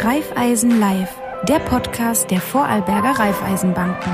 Raiffeisen Live, der Podcast der Vorarlberger Raiffeisenbanken.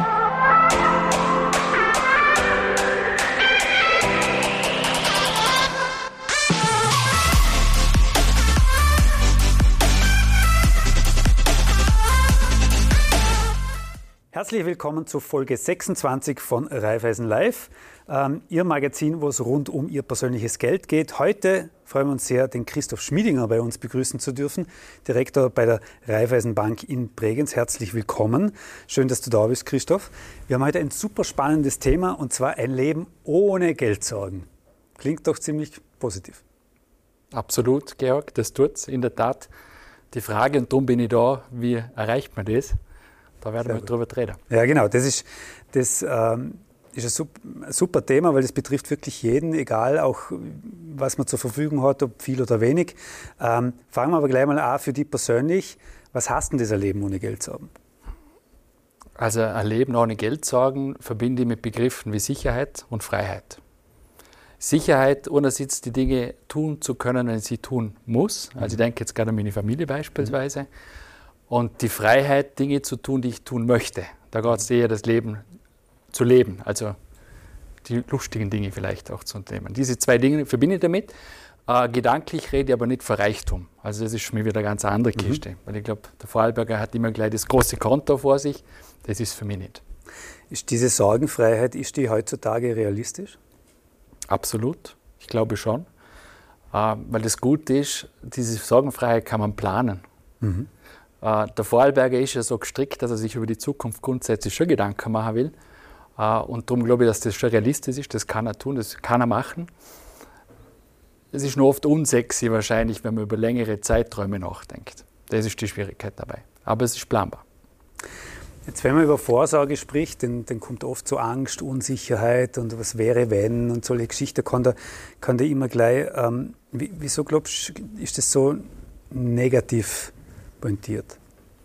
Herzlich willkommen zu Folge 26 von Raiffeisen Live, Ihr Magazin, wo es rund um Ihr persönliches Geld geht. Heute freuen wir uns sehr, den Christoph Schmiedinger bei uns begrüßen zu dürfen, Direktor bei der Raiffeisenbank in Bregenz. Herzlich willkommen. Schön, dass du da bist, Christoph. Wir haben heute ein super spannendes Thema, und zwar ein Leben ohne Geldsorgen. Klingt doch ziemlich positiv. Absolut, Georg, das tut's in der Tat. Die Frage, und darum bin ich da, wie erreicht man das? Da werden wir drüber reden. Ja, genau. Das ist ein super Thema, weil das betrifft wirklich jeden, egal auch, was man zur Verfügung hat, ob viel oder wenig. Fangen wir aber gleich mal an für dich persönlich. Was heißt denn das Leben ohne Geldsorgen? Also ein Leben ohne Geldsorgen verbinde ich mit Begriffen wie Sicherheit und Freiheit. Sicherheit, einerseits die Dinge tun zu können, wenn ich sie tun muss. Also ich denke jetzt gerade an meine Familie beispielsweise. Und die Freiheit, Dinge zu tun, die ich tun möchte. Da geht es eher, das Leben zu leben, also die lustigen Dinge vielleicht auch zu unternehmen. Diese zwei Dinge verbinde ich damit. Gedanklich rede ich aber nicht von Reichtum. Also das ist schon wieder eine ganz andere Kiste. Weil ich glaube, der Vorarlberger hat immer gleich das große Konto vor sich. Das ist für mich nicht. Ist diese Sorgenfreiheit, ist die heutzutage realistisch? Absolut, ich glaube schon. Weil das Gute ist, diese Sorgenfreiheit kann man planen. Der Vorarlberger ist ja so gestrickt, dass er sich über die Zukunft grundsätzlich schon Gedanken machen will. Und darum glaube ich, dass das schon realistisch ist. Das kann er tun, das kann er machen. Es ist nur oft unsexy wahrscheinlich, wenn man über längere Zeiträume nachdenkt. Das ist die Schwierigkeit dabei. Aber es ist planbar. Jetzt, wenn man über Vorsorge spricht, dann kommt oft so Angst, Unsicherheit und was wäre, wenn und solche Geschichten kann da immer gleich. Wieso glaubst du, ist das so negativ pointiert?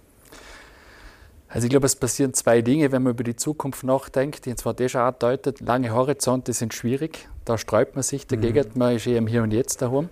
Also ich glaube, es passieren zwei Dinge, wenn man über die Zukunft nachdenkt. Jetzt war das schon angedeutet, lange Horizonte sind schwierig, da sträubt man sich dagegen, man ist eher im Hier und Jetzt daheim.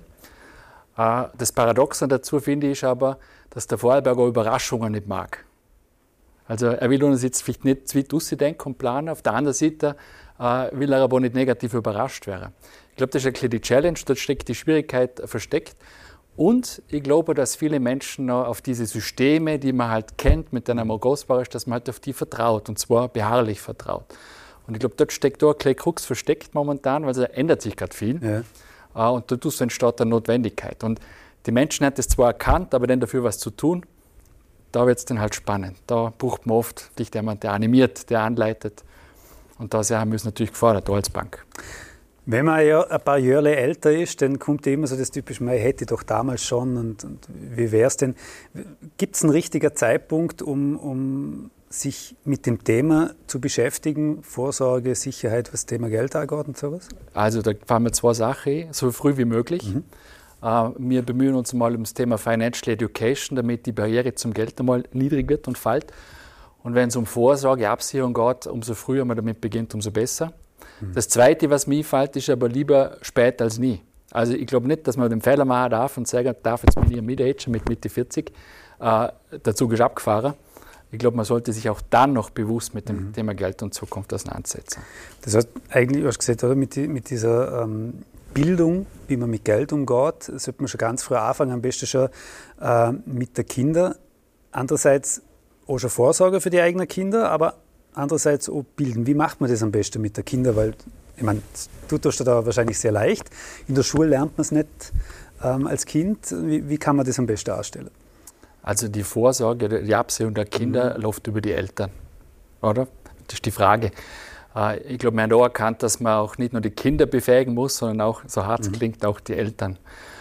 Das Paradoxon dazu finde ich aber, dass der Vorarlberger Überraschungen nicht mag. Also er will uns jetzt vielleicht nicht zu weit rausdenken und planen, auf der anderen Seite will er aber nicht negativ überrascht werden. Ich glaube, das ist ein bisschen die Challenge, dort steckt die Schwierigkeit versteckt. Und ich glaube, dass viele Menschen noch auf diese Systeme, die man halt kennt, mit denen man groß ist, dass man halt auf die vertraut, und zwar beharrlich vertraut. Und ich glaube, dort steckt da ein kleiner Krux versteckt momentan, weil es ändert sich gerade viel. Ja. Und dadurch entsteht eine Notwendigkeit. Und die Menschen haben das zwar erkannt, aber dann dafür was zu tun, da wird es dann halt spannend. Da braucht man oft jemanden, der animiert, der anleitet. Und da haben wir uns natürlich gefordert, da als Bank. Wenn man ja ein paar Jahre älter ist, dann kommt immer so das typische, man hätte doch damals schon und wie wäre es denn? Gibt es einen richtigen Zeitpunkt, um sich mit dem Thema zu beschäftigen, Vorsorge, Sicherheit, was das Thema Geld angeht und sowas? Also da fahren wir zwei Sachen, so früh wie möglich. Wir bemühen uns mal um das Thema Financial Education, damit die Barriere zum Geld einmal niedrig wird und fällt. Und wenn es um Vorsorge, Absicherung geht, umso früher man damit beginnt, umso besser. Das Zweite, was mir fällt, ist aber lieber spät als nie. Also ich glaube nicht, dass man den Fehler machen darf und sagen darf, jetzt mit ihrem Mittagechen mit Mitte 40, der Zug ist abgefahren. Ich glaube, man sollte sich auch dann noch bewusst mit dem Thema Geld und Zukunft auseinandersetzen. Das heißt, eigentlich, du hast gesagt, oder, mit dieser Bildung, wie man mit Geld umgeht, sollte man schon ganz früh anfangen, am besten schon mit den Kindern. Andererseits auch schon Vorsorge für die eigenen Kinder, aber andererseits auch bilden. Wie macht man das am besten mit den Kindern? Weil, ich meine, du tust da wahrscheinlich sehr leicht. In der Schule lernt man es nicht als Kind. Wie kann man das am besten anstellen? Also die Vorsorge, die Absicherung der Kinder läuft über die Eltern, oder? Das ist die Frage. Ich glaube, wir haben auch erkannt, dass man auch nicht nur die Kinder befähigen muss, sondern auch, so hart es klingt, auch die Eltern.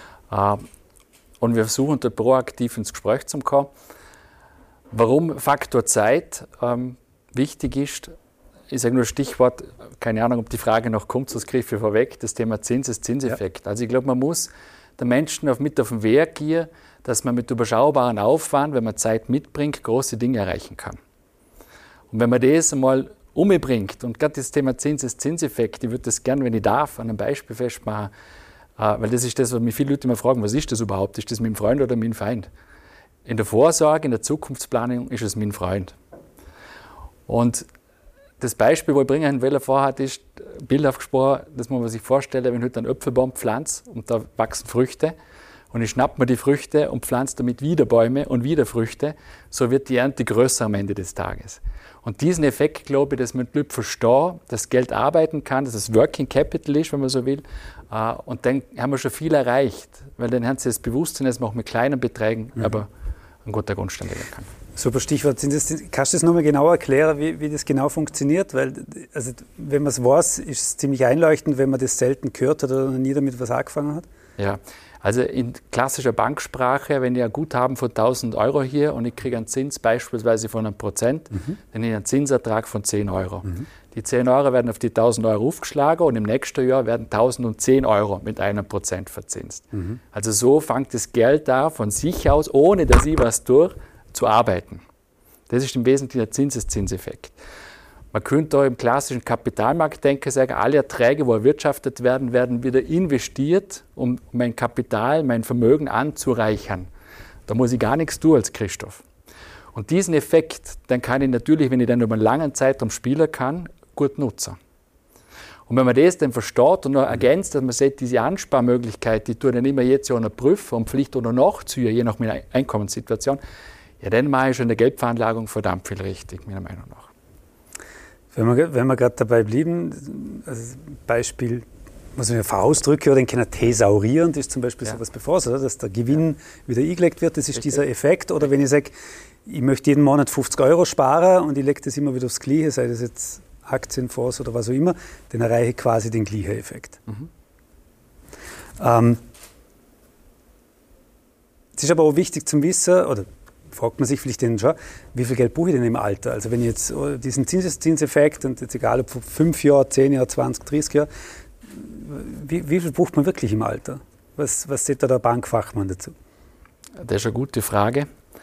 Und wir versuchen dort proaktiv ins Gespräch zu kommen. Warum Faktor Zeit wichtig ist, ich sage nur Stichwort, keine Ahnung, ob die Frage noch kommt, sonst kriege ich vorweg, das Thema Zinseszinseffekt. Ja. Also ich glaube, man muss den Menschen mit auf den Weg gehen, dass man mit überschaubarem Aufwand, wenn man Zeit mitbringt, große Dinge erreichen kann. Und wenn man das einmal umbringt, und gerade das Thema Zinseszinseffekt, ich würde das gerne, wenn ich darf, an einem Beispiel festmachen, weil das ist das, was mich viele Leute immer fragen, was ist das überhaupt? Ist das mit dem Freund oder mit dem Feind? in der Vorsorge, in der Zukunftsplanung ist es mein Freund. Und das Beispiel, das ich bringen will, vorhat, ist bildhaft gesprochen, dass man sich vorstellt, wenn ich heute einen Äpfelbaum pflanze und da wachsen Früchte und ich schnappe mir die Früchte und pflanze damit wieder Bäume und wieder Früchte, so wird die Ernte größer am Ende des Tages. Und diesen Effekt, glaube ich, dass man die Leute verstehen, dass Geld arbeiten kann, dass es Working Capital ist, wenn man so will. Und dann haben wir schon viel erreicht, weil dann haben sie das Bewusstsein, dass man auch mit kleinen Beträgen aber einen guten Grundstand legen kann. Super Stichwort. Kannst du das nochmal genauer erklären, wie das genau funktioniert? Weil, also, wenn man es weiß, ist es ziemlich einleuchtend, wenn man das selten gehört hat oder noch nie damit was angefangen hat. Ja, also in klassischer Banksprache, wenn ich ein Guthaben von 1.000 Euro hier und ich kriege einen Zins beispielsweise von 1%, dann habe ich einen Zinsertrag von 10 Euro. Die 10 Euro werden auf die 1.000 Euro aufgeschlagen und im nächsten Jahr werden 1.010 Euro mit 1% verzinst. Also so fängt das Geld da von sich aus, ohne dass ich was tue, zu arbeiten. Das ist im Wesentlichen der Zinseszinseffekt. Man könnte auch im klassischen Kapitalmarktdenken sagen, alle Erträge, die erwirtschaftet werden, werden wieder investiert, um mein Kapital, mein Vermögen anzureichern. Da muss ich gar nichts tun als Christoph. Und diesen Effekt, dann kann ich natürlich, wenn ich dann über einen langen Zeitraum spielen kann, gut nutzen. Und wenn man das dann versteht und noch ergänzt, dass man sagt, diese Ansparmöglichkeit, die tue ich dann immer jetzt ja noch prüfen und vielleicht auch noch nachziehen, je nach meiner Einkommenssituation, ja, dann mache ich schon in der Geldveranlagung verdammt viel richtig, meiner Meinung nach. Wenn wir gerade dabei blieben, also Beispiel, muss man ausdrücken, oder den können thesaurieren, das ist zum Beispiel sowas bevor, oder? Dass der Gewinn wieder eingelegt wird, das ist dieser Effekt. Oder wenn ich sage, ich möchte jeden Monat 50 Euro sparen und ich lege das immer wieder aufs Gleiche, sei das jetzt Aktienfonds oder was auch immer, dann erreiche ich quasi den gleichen Effekt. Es ist aber auch wichtig zum Wissen, oder fragt man sich vielleicht dann schon, wie viel Geld brauche ich denn im Alter? Also wenn ich jetzt diesen Zinseffekt, und jetzt egal ob 5 Jahre, 10 Jahre, 20, 30 Jahre, wie viel braucht man wirklich im Alter? Was sagt da der Bankfachmann dazu? Das ist eine gute Frage.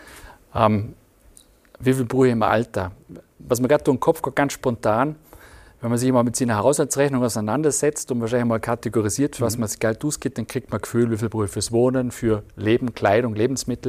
Wie viel brauche ich im Alter? Was mir gerade durch den Kopf geht, ganz spontan, wenn man sich mal mit seiner Haushaltsrechnung auseinandersetzt und wahrscheinlich mal kategorisiert, was man das Geld ausgibt, dann kriegt man ein Gefühl, wie viel brauche ich fürs Wohnen, für Leben, Kleidung, Lebensmittel.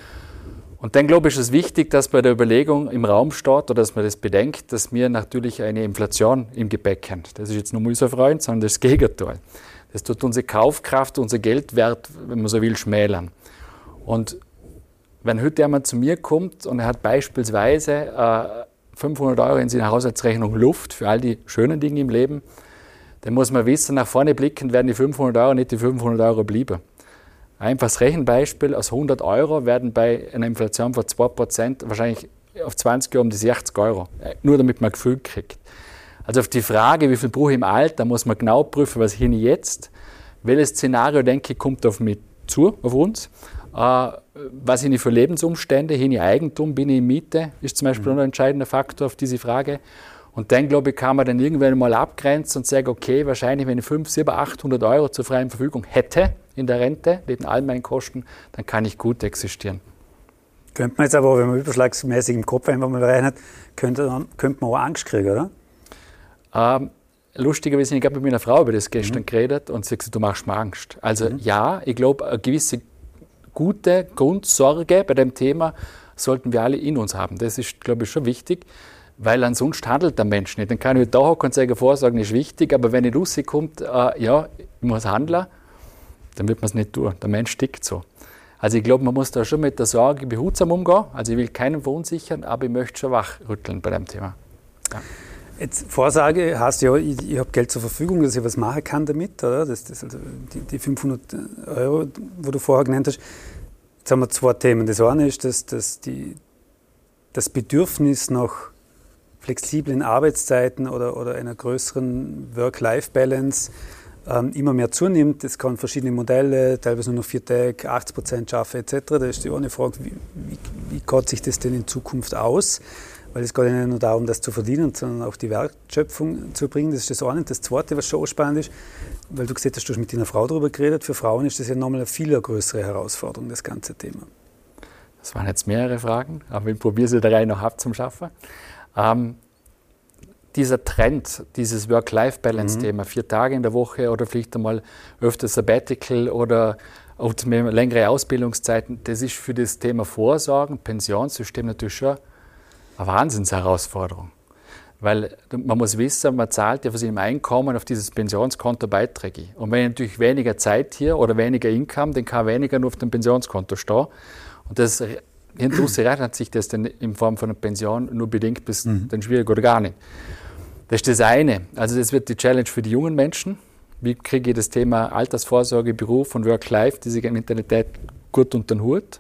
Und dann, glaube ich, ist es wichtig, dass bei der Überlegung im Raum steht oder dass man das bedenkt, dass wir natürlich eine Inflation im Gepäck haben. Das ist jetzt nicht unser Freund, sondern das Gegenteil. Das tut unsere Kaufkraft, unser Geldwert, wenn man so will, schmälern. Und wenn heute jemand zu mir kommt und er hat beispielsweise 500 Euro in seiner Haushaltsrechnung Luft für all die schönen Dinge im Leben, dann muss man wissen, nach vorne blickend werden die 500 Euro nicht die 500 Euro bleiben. Einfaches Rechenbeispiel, aus 100 Euro werden bei einer Inflation von 2% wahrscheinlich auf 20 Jahre um die 60 Euro. Nur damit man ein Gefühl kriegt. Also auf die Frage, wie viel brauche ich im Alter, muss man genau prüfen, was hin jetzt. Welches Szenario, denke ich, kommt auf mich zu, auf uns. Was habe ich für Lebensumstände, habe ich Eigentum, bin ich in Miete, ist zum Beispiel ein entscheidender Faktor auf diese Frage. Und dann, glaube ich, kann man dann irgendwann mal abgrenzen und sagen, okay, wahrscheinlich, wenn ich 500, 700, 800 Euro zur freien Verfügung hätte in der Rente, neben all meinen Kosten, dann kann ich gut existieren. Könnte man jetzt aber, wenn man überschlagsmäßig im Kopf einfach mal rein hat, könnte man auch Angst kriegen, oder? Lustigerweise, ich habe mit meiner Frau über das gestern geredet und sie hat gesagt, du machst mir Angst. Also ja, ich glaube, eine gewisse gute Grundsorge bei dem Thema sollten wir alle in uns haben. Das ist, glaube ich, schon wichtig, weil ansonsten handelt der Mensch nicht. Dann kann ich da hocken und sagen, Vorsorgen ist wichtig, aber wenn ich rauskommt, ja, ich muss handeln, dann wird man es nicht tun. Der Mensch tickt so. Also ich glaube, man muss da schon mit der Sorge behutsam umgehen. Also ich will keinen verunsichern, aber ich möchte schon wachrütteln bei dem Thema. Ja. Jetzt Vorsorge heißt ja, ich habe Geld zur Verfügung, dass ich was machen kann damit, oder? Das also die 500 Euro, die du vorher genannt hast. Jetzt haben wir zwei Themen. Das eine ist, dass das Bedürfnis nach flexiblen Arbeitszeiten oder einer größeren Work-Life-Balance immer mehr zunimmt. Es kann verschiedene Modelle, teilweise nur noch 4 Tage, 80% arbeiten etc. Da ist die eine Frage, wie geht sich das denn in Zukunft aus? Weil es geht ja nicht nur darum, das zu verdienen, sondern auch die Wertschöpfung zu bringen. Das ist das eine. Und das zweite, was schon spannend ist, weil du gesagt hast, du hast mit deiner Frau darüber geredet, für Frauen ist das ja nochmal eine viel größere Herausforderung, das ganze Thema. Das waren jetzt mehrere Fragen, aber ich probiere sie der Reihe noch abzuschaffen. Dieser Trend, dieses Work-Life-Balance-Thema, 4 Tage in der Woche oder vielleicht einmal öfter Sabbatical oder und mehr längere Ausbildungszeiten, das ist für das Thema Vorsorgen, Pensionssystem natürlich schon eine Wahnsinnsherausforderung. Weil man muss wissen, man zahlt ja von seinem Einkommen auf dieses Pensionskonto Beiträge. Und wenn ich natürlich weniger Zeit hier oder weniger Income, dann kann weniger nur auf dem Pensionskonto stehen. Und das hinterher rechnet sich das dann in Form von einer Pension nur bedingt bis dann schwierig oder gar nicht. Das ist das eine. Also das wird die Challenge für die jungen Menschen. Wie kriege ich das Thema Altersvorsorge, Beruf und Work-Life, diese Mentalität gut unter den Hut?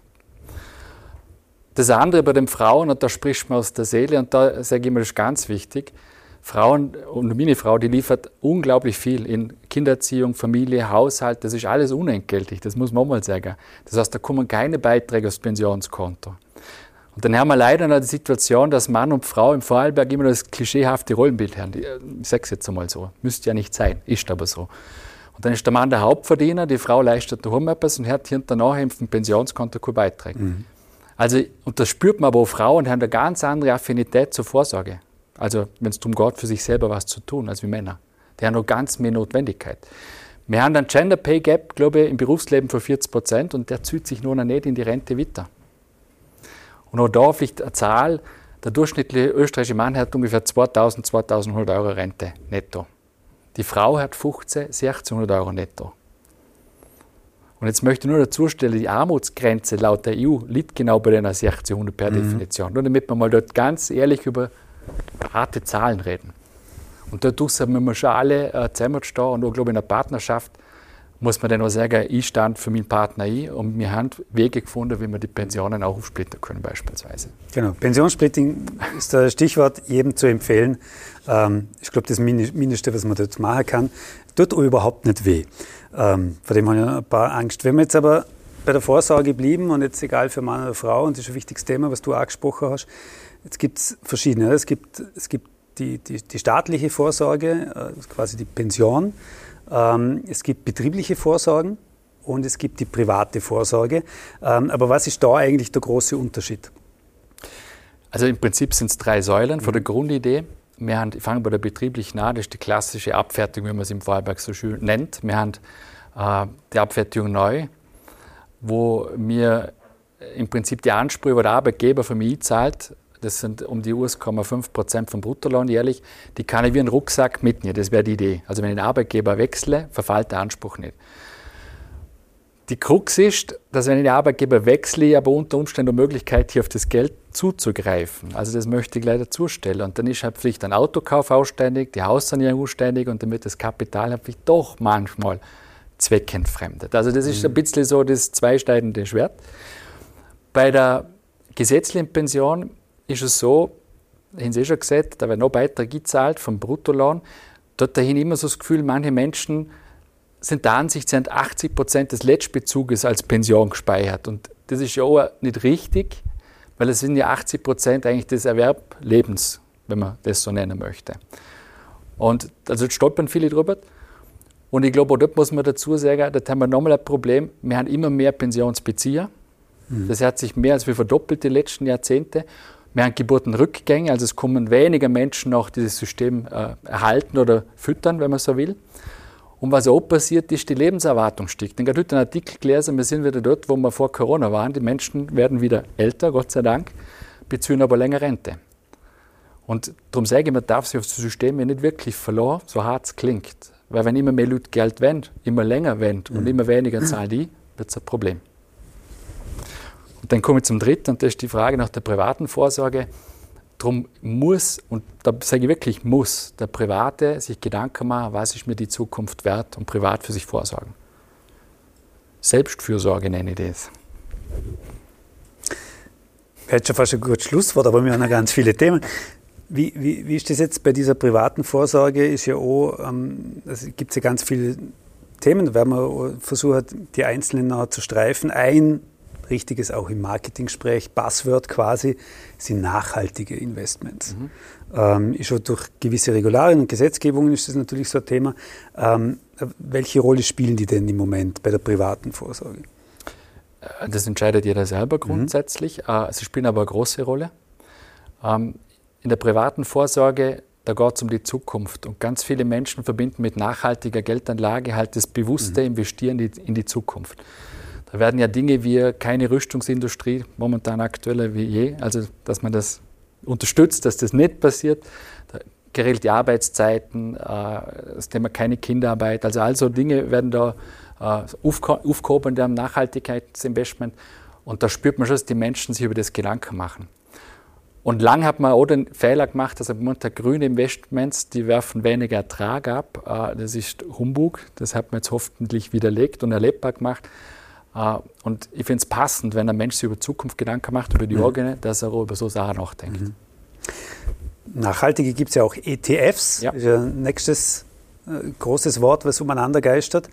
Das andere bei den Frauen, und da spricht man aus der Seele, und da sage ich immer, das ist ganz wichtig, Frauen und meine Frau, die liefert unglaublich viel in Kindererziehung, Familie, Haushalt, das ist alles unentgeltlich, das muss man auch mal sagen. Das heißt, da kommen keine Beiträge aufs Pensionskonto. Und dann haben wir leider noch die Situation, dass Mann und Frau im Vorarlberg immer das klischeehafte Rollenbild haben. Ich sage es jetzt einmal so, müsste ja nicht sein, ist aber so. Und dann ist der Mann der Hauptverdiener, die Frau leistet daheim etwas und hat hinterher auf dem Pensionskonto keine Beiträge. Also, und das spürt man aber auch, Frauen haben eine ganz andere Affinität zur Vorsorge. Also wenn es darum geht, für sich selber was zu tun, als wie Männer. Die haben noch ganz mehr Notwendigkeit. Wir haben einen Gender Pay Gap, glaube ich, im Berufsleben von 40% und der zieht sich nur noch nicht in die Rente weiter. Und auch da vielleicht eine Zahl, der durchschnittliche österreichische Mann hat ungefähr 2.000, 2.100 Euro Rente netto. Die Frau hat 1.600 Euro netto. Und jetzt möchte ich nur dazu stellen, die Armutsgrenze laut der EU liegt genau bei den 1.600 per Definition. Nur damit wir mal dort ganz ehrlich über harte Zahlen reden. Und dadurch müssen wir schon alle zusammenstehen und auch, glaube ich, in einer Partnerschaft muss man dann auch sagen, ich stand für meinen Partner ein und wir haben Wege gefunden, wie wir die Pensionen auch aufsplitten können beispielsweise. Genau, Pensionssplitting ist das Stichwort, jedem zu empfehlen. Ich glaube, das Mindeste, was man dort machen kann, tut auch überhaupt nicht weh. Vor dem habe ich ein paar Angst. Wenn wir jetzt aber bei der Vorsorge blieben und jetzt egal für Mann oder Frau, und das ist ein wichtiges Thema, was du angesprochen hast, jetzt gibt es verschiedene. Es gibt die staatliche Vorsorge, quasi die Pension. Es gibt betriebliche Vorsorgen und es gibt die private Vorsorge. Aber was ist da eigentlich der große Unterschied? Also im Prinzip sind es 3 Säulen von der Grundidee. Ich fange bei der betrieblichen an, das ist die klassische Abfertigung, wie man es im Vorarlberg so schön nennt. Wir haben die Abfertigung neu, wo mir im Prinzip die Ansprüche, die der Arbeitgeber für mich zahlt, das sind um die 0,5% vom Bruttolohn jährlich, die kann ich wie einen Rucksack mitnehmen. Das wäre die Idee. Also wenn ich den Arbeitgeber wechsle, verfällt der Anspruch nicht. Die Krux ist, dass wenn ich den Arbeitgeber wechsle, ich aber unter Umständen die Möglichkeit, hier auf das Geld zuzugreifen. Also das möchte ich gleich dazustellen. Und dann ist halt vielleicht ein Autokauf ausständig, die Haussanierung ausständig und dann wird das Kapital halt vielleicht doch manchmal zweckentfremdet. Also das ist ein bisschen so das zweischneidende Schwert. Bei der gesetzlichen Pension ist es so, haben Sie schon gesagt, da werden noch Beiträge gezahlt vom Bruttolohn. Dort dahin immer so das Gefühl, manche Menschen sind der Ansicht, sie haben 80% des Letztbezuges als Pension gespeichert. Und das ist ja auch nicht richtig, weil es sind ja 80% eigentlich des Erwerblebens, wenn man das so nennen möchte. Und also stolpern viele drüber. Und ich glaube, auch dort muss man dazu sagen, dort haben wir nochmal ein Problem, wir haben immer mehr Pensionsbezieher. Das hat sich mehr als verdoppelt die letzten Jahrzehnte. Wir haben Geburtenrückgänge, also es kommen weniger Menschen noch dieses System erhalten oder füttern, wenn man so will. Und was auch passiert, ist, die Lebenserwartung steigt. Ich habe heute einen Artikel gelesen, wir sind wieder dort, wo wir vor Corona waren. Die Menschen werden wieder älter, Gott sei Dank, beziehen aber länger Rente. Und darum sage ich, man darf sich auf das System nicht wirklich verlassen, so hart es klingt. Weil wenn immer mehr Leute Geld wollen, immer länger wollen und immer weniger zahlen die, wird es ein Problem. Und dann komme ich zum dritten, und das ist die Frage nach der privaten Vorsorge. Darum muss, und da sage ich wirklich muss, der Private sich Gedanken machen, was ist mir die Zukunft wert und privat für sich vorsorgen. Selbstfürsorge nenne ich das. Wäre jetzt schon fast ein gutes Schlusswort, aber wir haben noch ganz viele Themen. Wie ist das jetzt bei dieser privaten Vorsorge? Ist ja auch, es gibt ja ganz viele Themen, da werden wir versuchen, die einzelnen noch zu streifen. Ein richtiges, auch im Marketing-Sprech, Buzzword quasi, sind nachhaltige Investments. Ist schon durch gewisse Regularien und Gesetzgebungen ist das natürlich so ein Thema. Welche Rolle spielen die denn im Moment bei der privaten Vorsorge? Das entscheidet jeder selber grundsätzlich. Sie spielen aber eine große Rolle. In der privaten Vorsorge, da geht es um die Zukunft. Und ganz viele Menschen verbinden mit nachhaltiger Geldanlage halt das bewusste Investieren in die Zukunft. Da werden ja Dinge wie keine Rüstungsindustrie, momentan aktueller wie je, also dass man das unterstützt, dass das nicht passiert. Geregelte Arbeitszeiten, das Thema keine Kinderarbeit, also Dinge werden da aufgehoben in dem Nachhaltigkeitsinvestment. Und da spürt man schon, dass die Menschen sich über das Gedanken machen. Und lang hat man auch den Fehler gemacht, dass man grüne Investments, die werfen weniger Ertrag ab. Das ist Humbug, das hat man jetzt hoffentlich widerlegt und erlebbar gemacht. Und ich finde es passend, wenn ein Mensch sich über Zukunft Gedanken macht, über die Organe, dass er auch über so Sachen nachdenkt. Nachhaltige gibt es ja auch ETFs, ja. Das ist ja ein nächstes großes Wort, was umeinander geistert.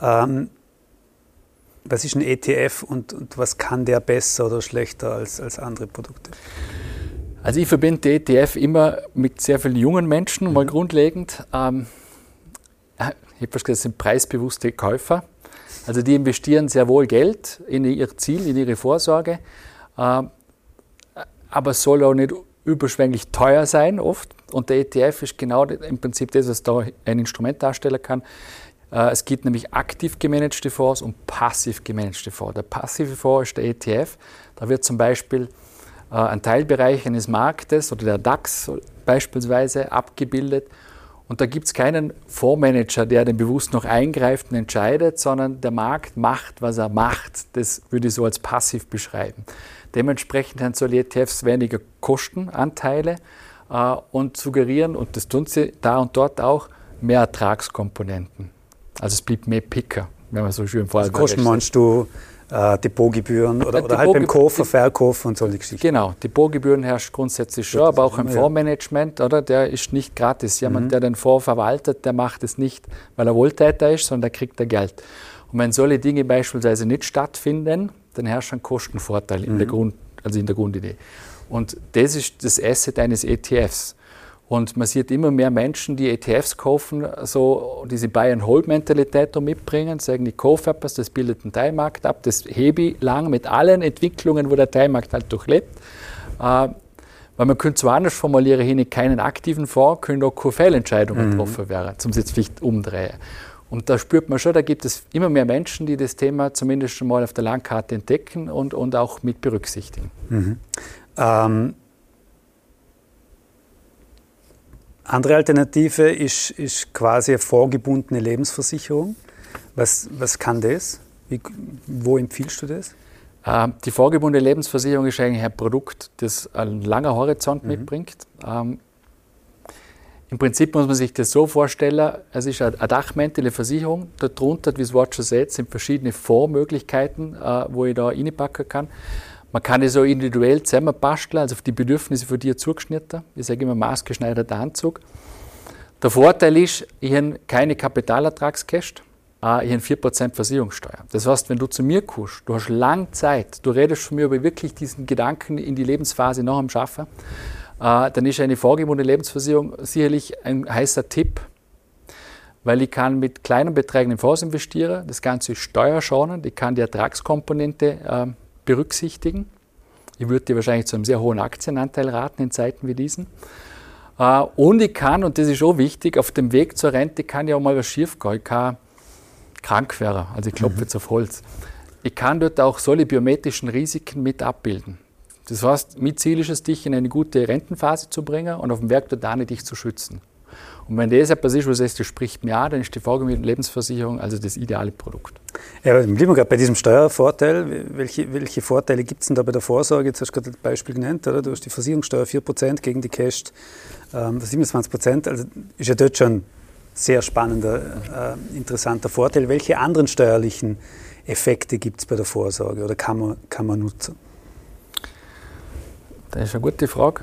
Was ist ein ETF und was kann der besser oder schlechter als andere Produkte? Also ich verbinde die ETF immer mit sehr vielen jungen Menschen, mal grundlegend. Ich habe fast gesagt, das sind preisbewusste Käufer. Also die investieren sehr wohl Geld in ihr Ziel, in ihre Vorsorge, aber es soll auch nicht überschwänglich teuer sein oft. Und der ETF ist genau im Prinzip das, was da ein Instrument darstellen kann. Es gibt nämlich aktiv gemanagte Fonds und passiv gemanagte Fonds. Der passive Fonds ist der ETF. Da wird zum Beispiel ein Teilbereich eines Marktes oder der DAX beispielsweise abgebildet. Und da gibt es keinen Fondsmanager, der den bewusst noch eingreift und entscheidet, sondern der Markt macht, was er macht. Das würde ich so als passiv beschreiben. Dementsprechend haben solche ETFs weniger Kostenanteile und suggerieren, und das tun sie da und dort auch, mehr Ertragskomponenten. Also es bleibt mehr Picker, wenn man so schön vorher sagt. Kosten meinst du Depotgebühren oder halt beim Kaufen, Verkaufen und solche Geschichten? Genau, Depotgebühren herrscht grundsätzlich schon, aber auch im Fondsmanagement, oder? Der ist nicht gratis. Jemand, der den Fonds verwaltet, der macht es nicht, weil er Wohltäter ist, sondern der kriegt Geld. Und wenn solche Dinge beispielsweise nicht stattfinden, dann herrscht ein Kostenvorteil in der Grundidee. Und das ist das Asset eines ETFs. Und man sieht immer mehr Menschen, die ETFs kaufen, so diese Buy-and-Hold-Mentalität mitbringen, sagen, ich kaufe etwas, das bildet einen Teilmarkt ab, das hebe ich lang mit allen Entwicklungen, wo der Teilmarkt halt durchlebt. Weil man könnte zwar anders formulieren, hier nicht keinen aktiven Fonds, können auch keine Fehlentscheidungen getroffen werden, zum jetzt vielleicht umdrehen. Und da spürt man schon, da gibt es immer mehr Menschen, die das Thema zumindest schon mal auf der Landkarte entdecken und auch mit berücksichtigen. Andere Alternative ist quasi eine vorgebundene Lebensversicherung. Was kann das? Wo empfiehlst du das? Die vorgebundene Lebensversicherung ist eigentlich ein Produkt, das einen langen Horizont mitbringt. Im Prinzip muss man sich das so vorstellen, es ist eine Dachmäntel, eine Versicherung. Darunter, wie das Wort schon sagt, sind verschiedene Fondsmöglichkeiten, wo ich da reinpacken kann. Man kann es so individuell zusammenbasteln, also auf die Bedürfnisse von dir zugeschnitten. Ich sage immer maßgeschneiderter Anzug. Der Vorteil ist, ich habe keine Kapitalertragskäste, ich habe 4% Versicherungssteuer. Das heißt, wenn du zu mir kommst, du hast lange Zeit, du redest von mir über wirklich diesen Gedanken in die Lebensphase nach dem Schaffen, dann ist eine vorgebundene Lebensversicherung sicherlich ein heißer Tipp, weil ich kann mit kleinen Beträgen in Fonds investieren, das Ganze ist steuerschonend, ich kann die Ertragskomponente berücksichtigen. Ich würde dir wahrscheinlich zu einem sehr hohen Aktienanteil raten in Zeiten wie diesen. Und ich kann, und das ist auch wichtig, auf dem Weg zur Rente kann ja auch mal was schief gehen. Ich kann krank werden, also ich klopfe jetzt auf Holz. Ich kann dort auch solche biometrischen Risiken mit abbilden. Das heißt, mein Ziel ist es, dich in eine gute Rentenphase zu bringen und auf dem Weg dort auch nicht dich zu schützen. Und wenn das etwas ist, wo du sagst, das spricht mir an, dann ist die vorgebundene Lebensversicherung also das ideale Produkt. Ja, bleiben wir gerade bei diesem Steuervorteil. Welche Vorteile gibt es denn da bei der Vorsorge? Jetzt hast du gerade das Beispiel genannt, oder? Du hast die Versicherungssteuer 4% gegen die Cash 27%. Also ist ja dort schon ein sehr spannender, interessanter Vorteil. Welche anderen steuerlichen Effekte gibt es bei der Vorsorge oder kann man nutzen? Das ist eine gute Frage.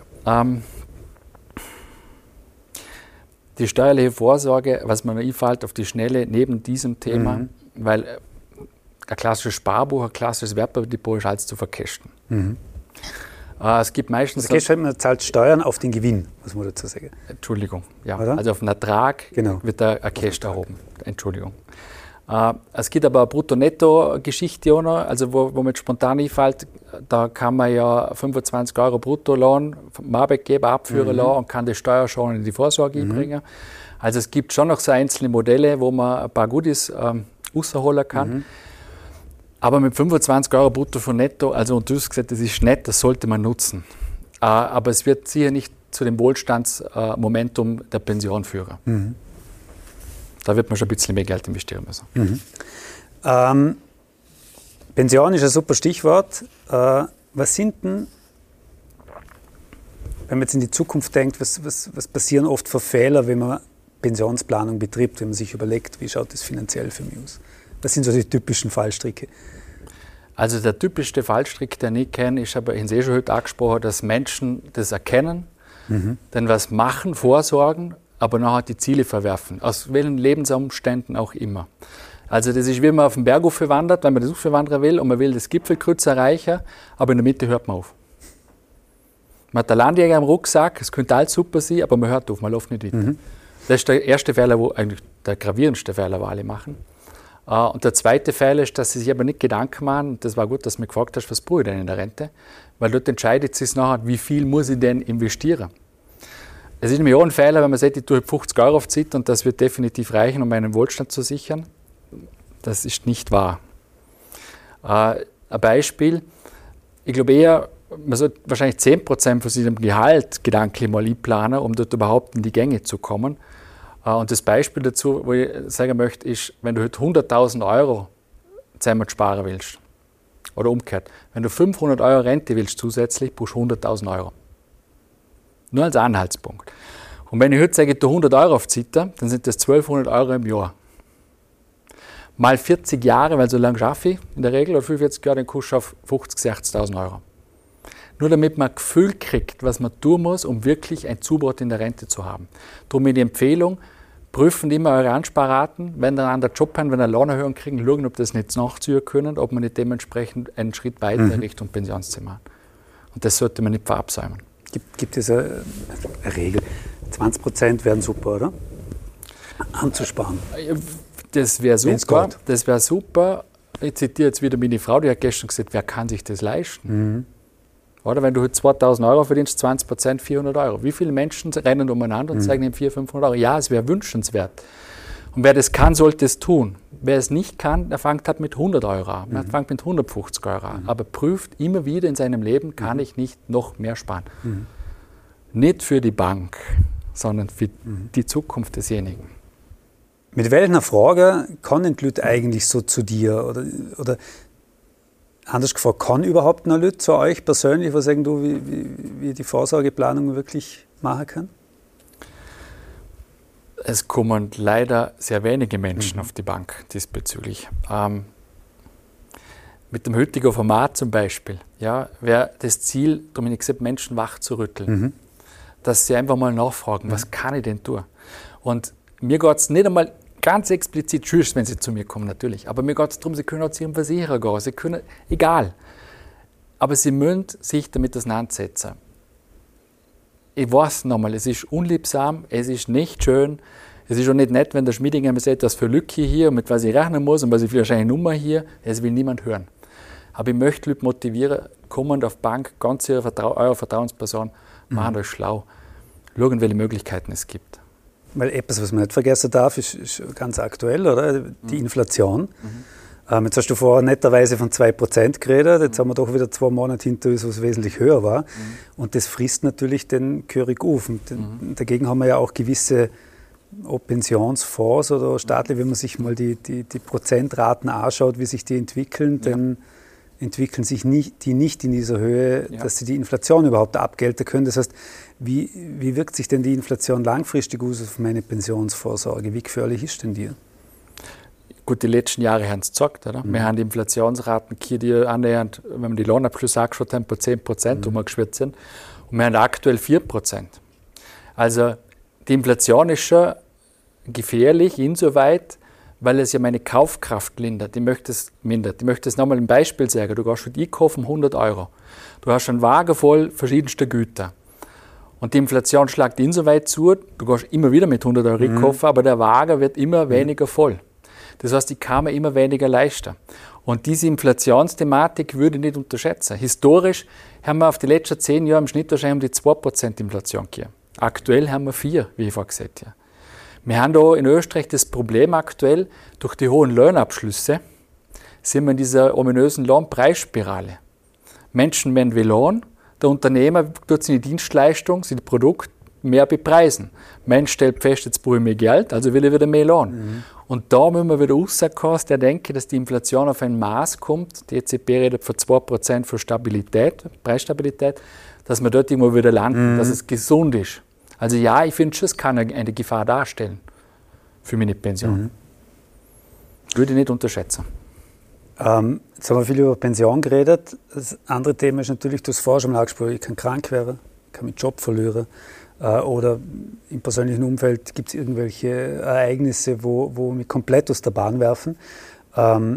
Die steuerliche Vorsorge, was mir einfällt auf die Schnelle neben diesem Thema, weil ein klassisches Sparbuch, ein klassisches Wertpapierdepot ist alles zu vercasten. Es gibt meistens... Man zahlt Steuern auf den Gewinn, muss man dazu sagen. Entschuldigung, ja. Oder? Also auf den Ertrag wird ein Cash erhoben. Entschuldigung. Es gibt aber eine Brutto-Netto-Geschichte auch noch, also wo mir spontan einfällt, da kann man ja 25 € Bruttolohn vom Arbeitgeber abführen lassen und kann die Steuer schon in die Vorsorge einbringen. Also es gibt schon noch so einzelne Modelle, wo man ein paar Goodies rausholen kann. Aber mit 25 € brutto von netto, also und du hast gesagt, das ist nett, das sollte man nutzen. Aber es wird sicher nicht zu dem Wohlstandsmomentum der Pension führen. Mhm. Da wird man schon ein bisschen mehr Geld investieren müssen. Mhm. Pension ist ein super Stichwort. Was sind denn, wenn man jetzt in die Zukunft denkt, was passieren oft für Fehler, wenn man Pensionsplanung betreibt, wenn man sich überlegt, wie schaut das finanziell für mich aus? Was sind so die typischen Fallstricke? Also der typischste Fallstrick, den ich kenne, ist aber in schon heute angesprochen, dass Menschen das erkennen, dann was machen, vorsorgen, aber nachher die Ziele verwerfen, aus welchen Lebensumständen auch immer. Also das ist, wie man auf den Berg wandert, wenn man das wandern will und man will das Gipfelkreuz erreichen, aber in der Mitte hört man auf. Man hat einen Landjäger im Rucksack, es könnte alles super sein, aber man hört auf, man läuft nicht weiter. Mhm. Das ist der erste Fehler, wo eigentlich der gravierendste Fehler, wo alle machen. Und der zweite Fehler ist, dass sie sich aber nicht Gedanken machen, und das war gut, dass du mich gefragt hast, was brauche ich denn in der Rente? Weil dort entscheidet sich nachher, wie viel muss ich denn investieren. Es ist nämlich auch ein Fehler, wenn man sagt, ich tue 50 € auf Zeit und das wird definitiv reichen, um meinen Wohlstand zu sichern. Das ist nicht wahr. Ein Beispiel, ich glaube eher, man sollte wahrscheinlich 10% von seinem Gehalt gedanklich mal einplanen, um dort überhaupt in die Gänge zu kommen. Und das Beispiel dazu, wo ich sagen möchte, ist, wenn du heute 100.000 € zusammen sparen willst, oder umgekehrt, wenn du 500 € Rente willst zusätzlich, brauchst du 100.000 €. Nur als Anhaltspunkt. Und wenn ich heute sage, ich tue 100 € auf Zeit, dann sind das 1200 € im Jahr. Mal 40 Jahre, weil so lange schaffe ich in der Regel, oder 45 Jahre, dann kommst du auf 50.000, 60.000 €. Nur damit man ein Gefühl kriegt, was man tun muss, um wirklich ein Zubrot in der Rente zu haben. Darum die Empfehlung, prüfen immer eure Ansparraten, wenn ihr einen anderen Job haben, wenn ihr eine Lohnerhöhung kriegen, schauen, ob das nicht nachziehen können, ob man nicht dementsprechend einen Schritt weiter in Richtung Pensionszimmer hat. Und das sollte man nicht verabsäumen. Gibt es eine Regel? 20% wären super, oder? Anzusparen. Das wäre super. Das wäre super. Ich zitiere jetzt wieder meine Frau, die hat gestern gesagt, wer kann sich das leisten? Mhm. Oder wenn du heute 2.000 € verdienst, 20% 400 €. Wie viele Menschen rennen umeinander und sagen ihm 400, 500 €? Ja, es wäre wünschenswert. Und wer das kann, sollte es tun. Wer es nicht kann, der fängt halt mit 100 € an. Der fängt mit 150 € an. Aber prüft immer wieder in seinem Leben, kann ich nicht noch mehr sparen. Nicht für die Bank, sondern für die Zukunft desjenigen. Mit welcher Frage kommen die Leute eigentlich so zu dir? Oder anders gefragt, kann überhaupt noch Leute zu euch persönlich, was sagen du, wie die Vorsorgeplanung wirklich machen kann? Es kommen leider sehr wenige Menschen auf die Bank diesbezüglich. Mit dem heutigen Format zum Beispiel, ja, wäre das Ziel, Dominik gesagt, Menschen wach zu rütteln. Dass sie einfach mal nachfragen, was kann ich denn tun? Und mir geht es nicht einmal ganz explizit, tschüss, wenn sie zu mir kommen, natürlich. Aber mir geht es darum, sie können auch zu ihrem Versicherer gehen, sie können, egal. Aber sie müssen sich damit auseinandersetzen. Ich weiß nochmal, es ist unliebsam, es ist nicht schön, es ist auch nicht nett, wenn der Schmiedinger mir sagt, was für Lücke hier und mit was ich rechnen muss und was ich für wahrscheinlich Nummer hier, das will niemand hören. Aber ich möchte Leute motivieren, kommend auf die Bank, ganz eure Vertrauensperson, machen euch schlau, schauen, welche Möglichkeiten es gibt. Weil etwas, was man nicht vergessen darf, ist ganz aktuell, oder? Die Inflation. Jetzt hast du vorher netterweise von 2% geredet, jetzt haben wir doch wieder 2 Monate hinter uns, wo es wesentlich höher war. Und das frisst natürlich den Körig auf. Und dagegen haben wir ja auch gewisse Pensionsfonds oder staatlich, wenn man sich mal die Prozentraten anschaut, wie sich die entwickeln, dann entwickeln sich die nicht in dieser Höhe, dass sie die Inflation überhaupt abgelten können. Das heißt, wie wirkt sich denn die Inflation langfristig aus auf meine Pensionsvorsorge? Wie gefährlich ist denn die? Gut, die letzten Jahre haben es gezeigt, oder? Wir haben die Inflationsraten hier, die annähernd, wenn man die Lohnabschlüsse angeschaut haben, bei 10% umgeschwirrt sind. Und wir haben aktuell 4%. Also die Inflation ist schon gefährlich insoweit, weil es ja meine Kaufkraft lindert. Ich möchte es mindert. Ich möchte es nochmal ein Beispiel sagen. Du gehst mit einkaufen 100 €. Du hast einen Wagen voll verschiedenster Güter. Und die Inflation schlägt insoweit zu, du gehst immer wieder mit 100 € einkaufen, aber der Wagen wird immer weniger voll. Das heißt, ich kann mir immer weniger leisten. Und diese Inflationsthematik würde ich nicht unterschätzen. Historisch haben wir auf die letzten 10 Jahre im Schnitt wahrscheinlich um die 2% Inflation gegeben. Aktuell haben wir 4, wie ich vorhin gesagt habe. Wir haben hier in Österreich das Problem aktuell, durch die hohen Lohnabschlüsse sind wir in dieser ominösen Lohnpreisspirale. Menschen werden wie Lohn, der Unternehmer tut seine Dienstleistung, sein Produkt mehr bepreisen. Mensch stellt fest, jetzt brauche ich mehr Geld, also will ich wieder mehr Lohn. Mhm. Und da müssen wir wieder rauskommen, der denke, dass die Inflation auf ein Maß kommt. Die EZB redet von 2% für Stabilität, Preisstabilität, dass wir dort irgendwo wieder landen, dass es gesund ist. Also ja, ich finde schon, es kann eine Gefahr darstellen für meine Pension. Würde ich nicht unterschätzen. Jetzt haben wir viel über Pension geredet. Das andere Thema ist natürlich, du hast vorher schon mal angesprochen, ich kann krank werden, ich kann meinen Job verlieren. Oder im persönlichen Umfeld gibt es irgendwelche Ereignisse, wo mich komplett aus der Bahn werfen. Kann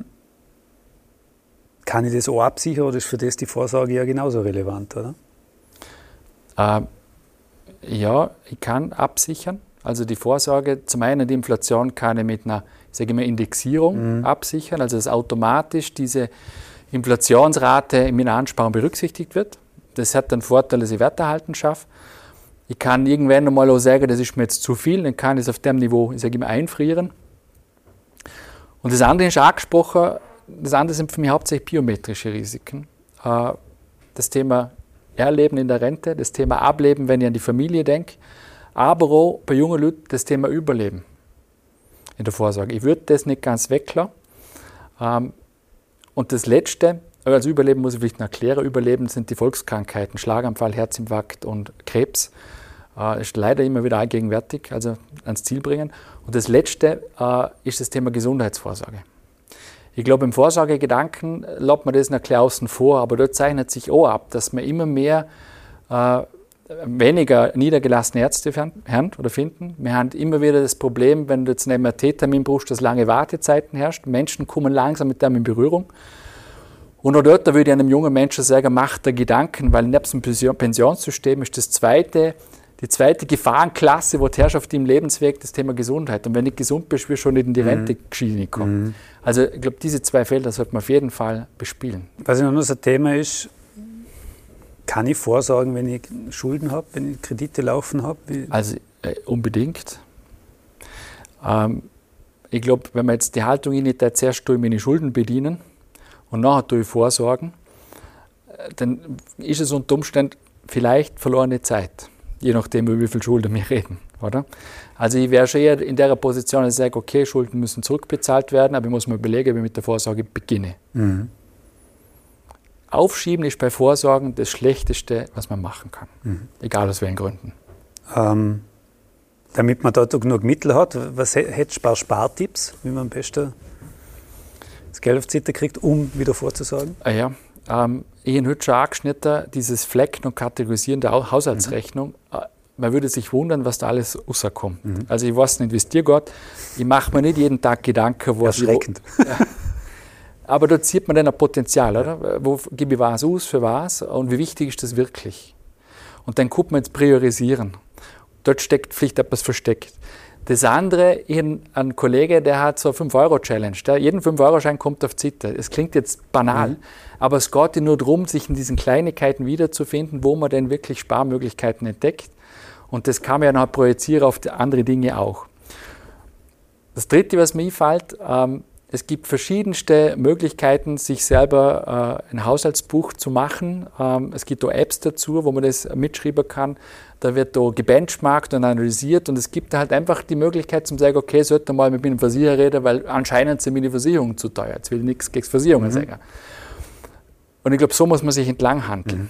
ich das auch absichern oder ist für das die Vorsorge ja genauso relevant, oder? Ja, ich kann absichern. Also die Vorsorge, zum einen die Inflation kann ich mit einer, ich sage immer, Indexierung absichern, also dass automatisch diese Inflationsrate in meiner Ansparung berücksichtigt wird. Das hat den Vorteil, dass ich Werterhalten schaffe. Ich kann irgendwann einmal auch sagen, das ist mir jetzt zu viel, dann kann ich es auf dem Niveau, ich sage immer, einfrieren. Und das andere ist angesprochen, das andere sind für mich hauptsächlich biometrische Risiken. Das Thema Erleben in der Rente, das Thema Ableben, wenn ich an die Familie denke, aber auch bei jungen Leuten das Thema Überleben in der Vorsorge. Ich würde das nicht ganz weglassen. Und das Letzte, also Überleben muss ich vielleicht noch erklären, Überleben sind die Volkskrankheiten, Schlaganfall, Herzinfarkt und Krebs. Ist leider immer wieder allgegenwärtig, also ans Ziel bringen. Und das Letzte ist das Thema Gesundheitsvorsorge. Ich glaube, im Vorsorgegedanken lässt man das noch klar außen vor, aber dort zeichnet sich auch ab, dass man immer mehr weniger niedergelassene Ärzte finden. Wir haben immer wieder das Problem, wenn du jetzt neben einem T-Termin brauchst, dass lange Wartezeiten herrschen. Menschen kommen langsam mit dem in Berührung. Und auch dort würde ich einem jungen Menschen sagen, mach dir Gedanken, weil neben dem Pensionssystem ist die zweite Gefahrenklasse, wo die Herrschaft im Lebensweg, das Thema Gesundheit. Und wenn du nicht gesund bist, wirst du schon nicht in die Rente kommen. Also ich glaube, diese zwei Felder sollte man auf jeden Fall bespielen. Was noch so ein Thema ist, kann ich vorsorgen, wenn ich Schulden habe, wenn ich Kredite laufen habe? Also unbedingt. Ich glaube, wenn man jetzt die Haltung nicht zuerst meine Schulden bedienen und nachher vorsorgen, dann ist es unter Umständen vielleicht verlorene Zeit. Je nachdem, über wie viel Schulden wir reden. Oder? Also ich wäre schon eher in der Position, dass ich sage, okay, Schulden müssen zurückbezahlt werden, aber ich muss mir überlegen, wie ich mit der Vorsorge beginne. Aufschieben ist bei Vorsorgen das Schlechteste, was man machen kann. Egal aus welchen Gründen. Damit man dort genug Mittel hat, was hättest du Spartipps, wie man am besten das Geld auf die Seite kriegt, um wieder vorzusorgen? Ich habe heute schon angeschnitten, dieses Flecken und Kategorisieren der Haushaltsrechnung. Man würde sich wundern, was da alles rauskommt. Also ich weiß nicht, wie es dir geht. Ich mache mir nicht jeden Tag Gedanken, was erschreckend. Aber dort sieht man dann ein Potenzial, oder? Wo gebe ich was aus, für was und wie wichtig ist das wirklich? Und dann guckt man jetzt priorisieren. Dort steckt vielleicht etwas versteckt. Das andere, ein Kollege, der hat so eine 5-Euro-Challenge. Jeden 5-Euro-Schein kommt auf die Seite. Es klingt jetzt banal, aber es geht ja nur darum, sich in diesen Kleinigkeiten wiederzufinden, wo man denn wirklich Sparmöglichkeiten entdeckt. Und das kann man ja noch projizieren auf die andere Dinge auch. Das Dritte, was mir einfällt, es gibt verschiedenste Möglichkeiten, sich selber ein Haushaltsbuch zu machen. Es gibt auch Apps dazu, wo man das mitschreiben kann. Da wird da gebenchmarkt und analysiert und es gibt halt einfach die Möglichkeit zu sagen, okay, ich sollte mal mit meinem Versicherer reden, weil anscheinend sind meine Versicherungen zu teuer. Jetzt will ich nichts gegen Versicherungen sagen. Und ich glaube, so muss man sich entlang handeln.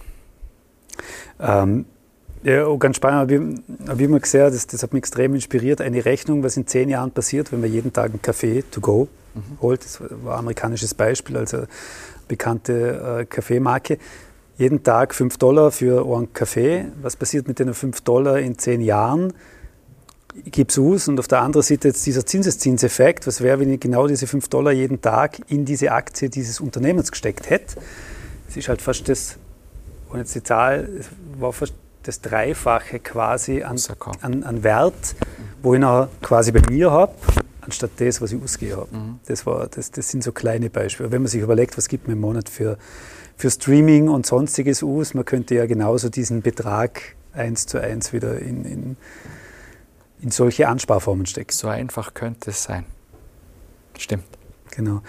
Ja, auch ganz spannend, habe ich immer gesehen, das hat mich extrem inspiriert, eine Rechnung, was in 10 Jahren passiert, wenn man jeden Tag einen Kaffee to go holt. Das war ein amerikanisches Beispiel, also bekannte Kaffeemarke. Jeden Tag $5 für einen Kaffee. Was passiert mit den $5 in 10 Jahren? Ich gebe es aus und auf der anderen Seite jetzt dieser Zinseszinseffekt. Was wäre, wenn ich genau diese $5 jeden Tag in diese Aktie dieses Unternehmens gesteckt hätte? Es ist halt fast das, und jetzt die Zahl, es war fast das Dreifache quasi an Wert, wo ich noch quasi bei mir habe, anstatt das, was ich ausgegeben habe. Das sind so kleine Beispiele. Wenn man sich überlegt, was gibt man im Monat für Streaming und Sonstiges aus, man könnte ja genauso diesen Betrag 1:1 wieder in solche Ansparformen stecken. So einfach könnte es sein. Stimmt. Genau.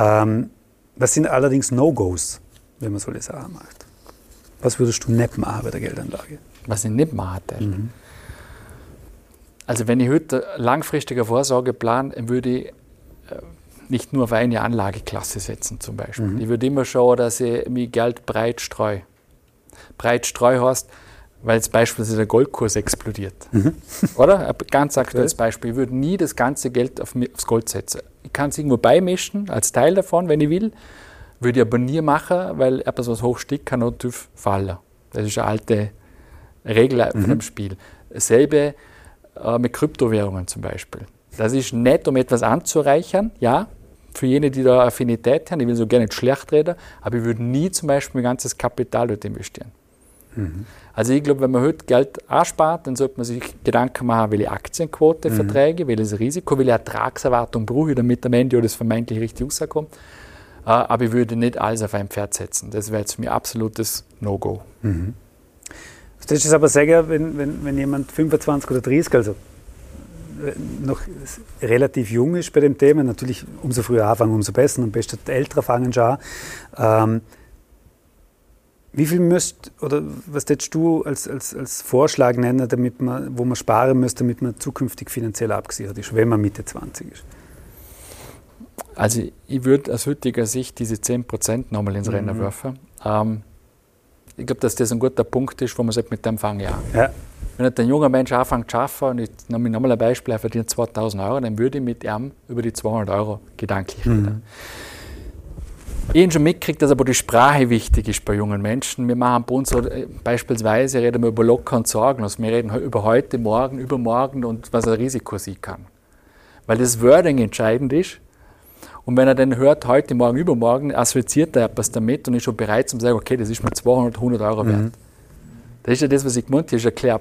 Was sind allerdings No-Gos, wenn man solche Sachen macht? Was würdest du nicht machen bei der Geldanlage? Was ich nicht machen würde? Also wenn ich heute langfristige Vorsorge plane, würde ich nicht nur auf eine Anlageklasse setzen zum Beispiel. Ich würde immer schauen, dass ich mein Geld breit streue. Breit streue heißt, weil jetzt beispielsweise der Goldkurs explodiert. Oder? Ein ganz aktuelles Beispiel. Ich würde nie das ganze Geld aufs Gold setzen. Ich kann es irgendwo beimischen, als Teil davon, wenn ich will. Würde ich aber nie machen, weil etwas, was hoch steigt, kann auch tief fallen. Das ist eine alte Regel von dem Spiel. Dasselbe mit Kryptowährungen zum Beispiel. Das ist nicht, um etwas anzureichern, ja, für jene, die da Affinität haben. Ich will so gerne nicht schlecht reden, aber ich würde nie zum Beispiel mein ganzes Kapital dort investieren. Also ich glaube, wenn man heute Geld anspart, dann sollte man sich Gedanken machen, welche Aktienquote verträge, welches Risiko, welche Ertragserwartung brauche ich, damit am Ende das vermeintlich richtig rauskommt. Aber ich würde nicht alles auf ein Pferd setzen. Das wäre jetzt für mich absolutes No-Go. Das ist aber sehr, wenn jemand 25 oder 30, also noch relativ jung ist bei dem Thema, natürlich umso früher anfangen, umso besser, und am besten ältere fangen schon an. Wie viel was würdest du als Vorschlag nennen, wo man sparen müsste, damit man zukünftig finanziell abgesichert ist, wenn man Mitte 20 ist? Also ich würde aus heutiger Sicht diese 10% nochmal ins Rennen werfen. Ich glaube, dass das ein guter Punkt ist, wo man sagt, mit dem fange ich an. Ja. Wenn ein junger Mensch anfängt zu arbeiten, und ich nehme nochmal ein Beispiel, er verdient 2.000 Euro, dann würde ich mit ihm über die 200 Euro gedanklich reden. Ich habe schon mitgekriegt, dass aber die Sprache wichtig ist bei jungen Menschen. Wir machen bei uns so, beispielsweise reden wir über locker und sorgenlos. Wir reden über heute, morgen, übermorgen und was ein Risiko sein kann. Weil das Wording entscheidend ist. Und wenn er dann hört, heute, morgen, übermorgen, assoziiert er etwas damit und ist schon bereit zu sagen, okay, das ist mir 200, 100 Euro wert. Das ist ja das, was ich gemeint habe, das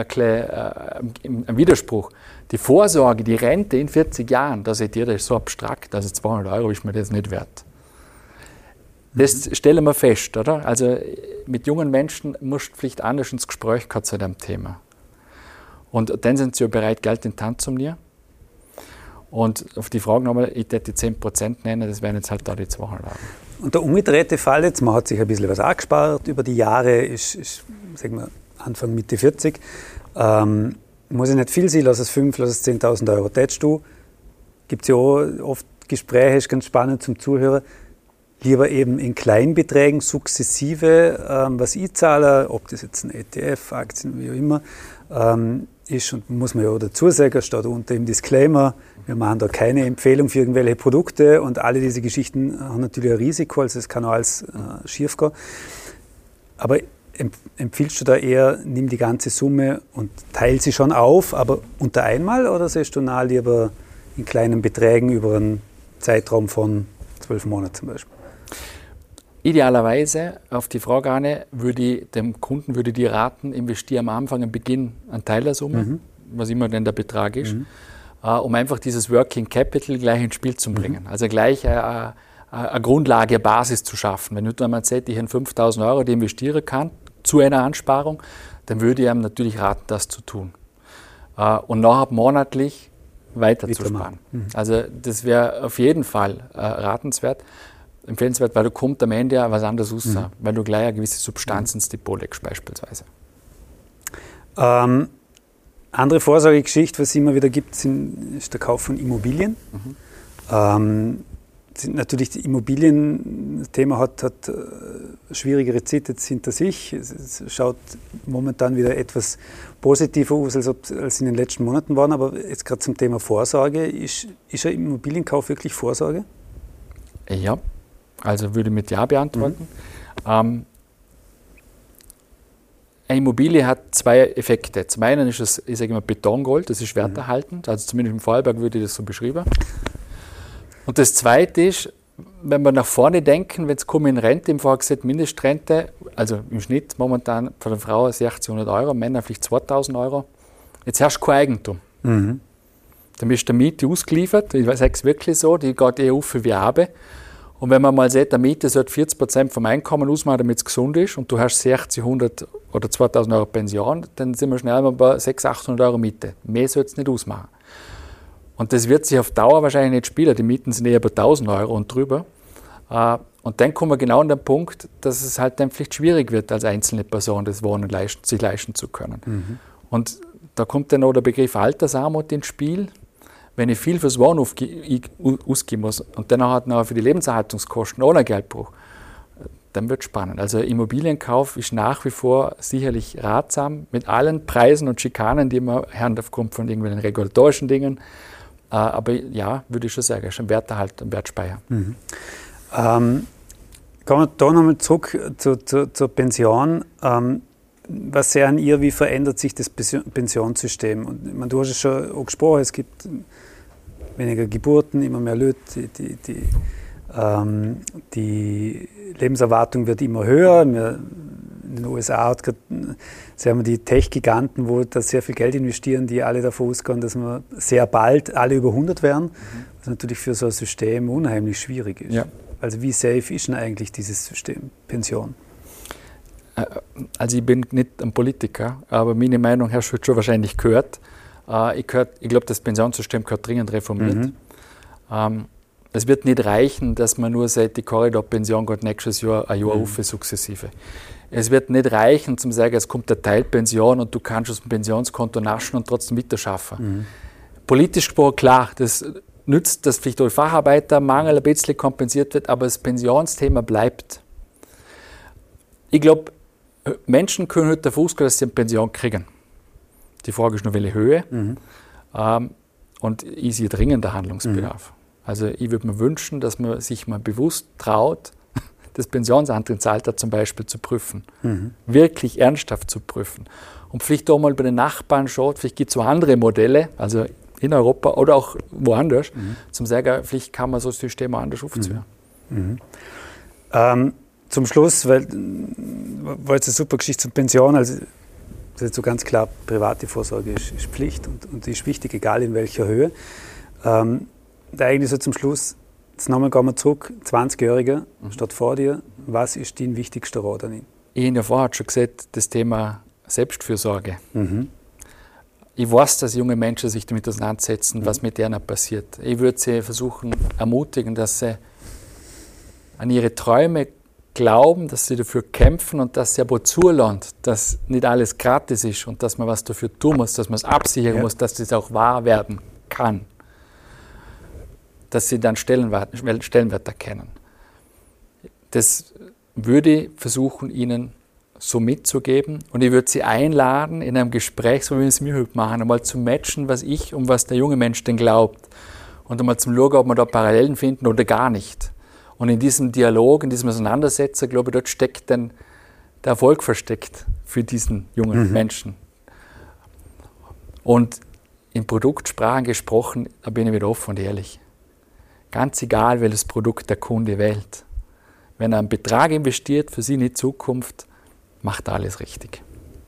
ist ein Widerspruch. Die Vorsorge, die Rente in 40 Jahren, da seht ihr, das ist so abstrakt, also 200 Euro ist mir das nicht wert. Das stellen wir fest, oder? Also mit jungen Menschen musst du vielleicht anders ins Gespräch kommen zu dem Thema. Und dann sind sie ja bereit, Geld in die Hand zu nehmen. Und auf die Frage nochmal, ich würde die 10% nennen, das wären jetzt halt da die 200 Euro. Und der umgedrehte Fall jetzt, man hat sich ein bisschen was angespart über die Jahre, ist sagen wir, Anfang, Mitte 40. Muss ja nicht viel sein, lass es 5, lass es 10.000 Euro. Tätst du, gibt es ja auch oft Gespräche, ist ganz spannend zum Zuhören, lieber eben in Kleinbeträgen sukzessive, was ich zahle, ob das jetzt ein ETF, Aktien, wie auch immer, ist, und muss man ja auch dazu sagen, steht unter dem Disclaimer, wir machen da keine Empfehlung für irgendwelche Produkte und alle diese Geschichten haben natürlich ein Risiko, also es kann auch alles schief gehen. Aber empfiehlst du da eher, nimm die ganze Summe und teile sie schon auf, aber unter einmal, oder siehst du nahe lieber in kleinen Beträgen über einen Zeitraum von 12 Monaten zum Beispiel? Idealerweise, auf die Frage Anne, würde ich dem Kunden die raten, investiere am Anfang, am Beginn einen Teil der Summe, was immer denn der Betrag ist, um einfach dieses Working Capital gleich ins Spiel zu bringen. Also gleich eine Grundlage, eine Basis zu schaffen. Wenn du einmal sagst, ich habe 5.000 Euro, die investieren kann, zu einer Ansparung, dann würde ich ihm natürlich raten, das zu tun. Und nachher monatlich weiter zu sparen. Also das wäre auf jeden Fall ratenswert. Empfehlenswert, weil du kommt am Ende ja was anderes raus, weil du gleich eine gewisse Substanz ins Depot legst beispielsweise. Andere Vorsorgegeschichte, was es immer wieder gibt, ist der Kauf von Immobilien. Natürlich die Immobilien-Thema hat schwierigere Zeit jetzt hinter sich. Es schaut momentan wieder etwas positiver aus, als in den letzten Monaten waren. Aber jetzt gerade zum Thema Vorsorge, ist ein Immobilienkauf wirklich Vorsorge? Ja. Also würde ich mit Ja beantworten. Eine Immobilie hat zwei Effekte. Zum einen ist es, ich sage immer, Betongold, das ist werterhaltend, also zumindest im Vorarlberg würde ich das so beschreiben. Und das Zweite ist, wenn wir nach vorne denken, wenn es kommen in Rente, im Vorher gesagt, Mindestrente, also im Schnitt momentan von der Frau 1.600 Euro, Männer vielleicht 2.000 Euro. Jetzt hast du kein Eigentum. Dann bist du der Miete ausgeliefert, ich sage es wirklich so, die geht eher auf wie Habe. Und wenn man mal sieht, der Miete sollte 40% vom Einkommen ausmachen, damit es gesund ist, und du hast 60, 100 oder 2.000 Euro Pension, dann sind wir schnell mal bei 600, 800 Euro Miete. Mehr sollte es nicht ausmachen. Und das wird sich auf Dauer wahrscheinlich nicht spielen. Die Mieten sind eher bei 1.000 Euro und drüber. Und dann kommen wir genau an den Punkt, dass es halt dann vielleicht schwierig wird, als einzelne Person das Wohnen sich leisten zu können. Mhm. Und da kommt dann noch der Begriff Altersarmut ins Spiel. Wenn ich viel fürs Wohnen ausgeben muss und dann auch für die Lebenserhaltungskosten ohne Geldbruch, dann wird es spannend. Also Immobilienkauf ist nach wie vor sicherlich ratsam mit allen Preisen und Schikanen, die wir hören aufgrund von irgendwelchen regulatorischen Dingen. Aber ja, würde ich schon sagen, ist ein Werterhalt, ein Wertspeicher. Mhm. Kommen wir da nochmal zurück zur Pension. Was sehen ihr, wie verändert sich das Pensionssystem? Und, ich meine, du hast es schon auch gesprochen, es gibt weniger Geburten, immer mehr Leute, die Lebenserwartung wird immer höher. In den USA sehen wir die Tech-Giganten, wo da sehr viel Geld investieren, die alle davon ausgehen, dass wir sehr bald alle über 100 werden, was natürlich für so ein System unheimlich schwierig ist. Ja. Also wie safe ist denn eigentlich dieses System Pension? Also ich bin nicht ein Politiker, aber meine Meinung hast du schon wahrscheinlich gehört. Ich glaube, das Pensionssystem gehört dringend reformiert. Mhm. Es wird nicht reichen, dass man nur sagt, die Korridorpension geht nächstes Jahr ein Jahr auf sukzessive. Es wird nicht reichen, zu sagen, es kommt eine Teilpension und du kannst aus dem Pensionskonto naschen und trotzdem weiterschaffen. Mhm. Politisch gesprochen, klar, das nützt, dass vielleicht durch Facharbeitermangel ein bisschen kompensiert wird, aber das Pensionsthema bleibt. Ich glaube, Menschen können heute davon ausgehen, dass sie eine Pension kriegen. Die Frage ist nur, welche Höhe. Mhm. Und ich sehe dringender Handlungsbedarf. Also ich würde mir wünschen, dass man sich mal bewusst traut, das Pensionsantrittsalter zum Beispiel zu prüfen. Mhm. Wirklich ernsthaft zu prüfen. Und vielleicht auch mal bei den Nachbarn schaut, vielleicht gibt es so andere Modelle, also in Europa oder auch woanders, zum sagen, vielleicht kann man so ein System auch anders aufziehen. Mhm. Zum Schluss, weil jetzt eine super Geschichte zur Pension, also das ist so ganz klar, private Vorsorge ist Pflicht und ist wichtig, egal in welcher Höhe. Eigentlich so zum Schluss, jetzt nochmal gehen wir zurück, 20-Jähriger steht vor dir, was ist dein wichtigster Rat an ihn? Ich habe ja vorher schon gesagt, das Thema Selbstfürsorge. Mhm. Ich weiß, dass junge Menschen sich damit auseinandersetzen, was mit denen passiert. Ich würde sie versuchen, ermutigen, dass sie an ihre Träume glauben, dass sie dafür kämpfen und dass sie aber zulassen, dass nicht alles gratis ist und dass man was dafür tun muss, dass man es absichern muss, dass das auch wahr werden kann. Dass sie dann Stellenwert erkennen. Das würde ich versuchen, ihnen so mitzugeben. Und ich würde sie einladen, in einem Gespräch, so wie wir es mir heute machen, einmal zu matchen, was ich und was der junge Mensch denn glaubt. Und einmal zum Schauen, ob wir da Parallelen finden oder gar nicht. Und in diesem Dialog, in diesem Auseinandersetzen, glaube ich, dort steckt dann der Erfolg versteckt für diesen jungen Menschen. Und in Produktsprachen gesprochen, da bin ich wieder offen und ehrlich. Ganz egal, welches Produkt der Kunde wählt. Wenn er einen Betrag investiert für seine Zukunft, macht er alles richtig.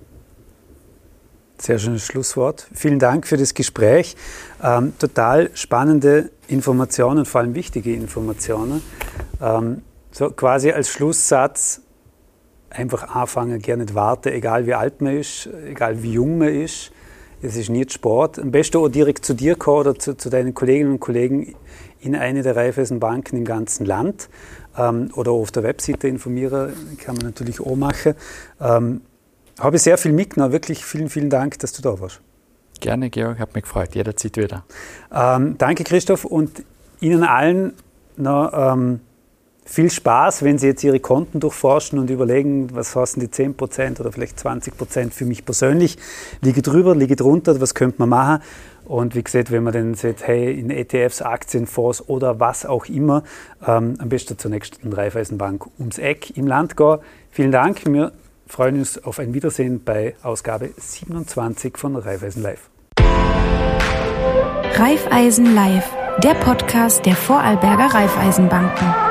Sehr schönes Schlusswort. Vielen Dank für das Gespräch. Total spannende Informationen, vor allem wichtige Informationen. So quasi als Schlusssatz, einfach anfangen, gerne nicht warten, egal wie alt man ist, egal wie jung man ist. Es ist nicht Sport. Am besten auch direkt zu dir kommen oder zu deinen Kolleginnen und Kollegen in eine der Raiffeisenbanken im ganzen Land oder auf der Webseite informieren, kann man natürlich auch machen. Habe ich sehr viel mitgenommen. Wirklich vielen Dank, dass du da warst. Gerne, Georg, hat mich gefreut. Jederzeit wieder. Danke, Christoph, und Ihnen allen noch viel Spaß, wenn Sie jetzt Ihre Konten durchforschen und überlegen, was heißen die 10% oder vielleicht 20% für mich persönlich. Liege drüber, liege drunter, was könnte man machen? Und wie gesagt, wenn man dann sagt, hey, in ETFs, Aktien, Fonds oder was auch immer, am besten zur nächsten Raiffeisenbank ums Eck im Land gehen. Vielen Dank. Wir freuen uns auf ein Wiedersehen bei Ausgabe 27 von Raiffeisen Live. Raiffeisen Live, der Podcast der Vorarlberger Raiffeisenbanken.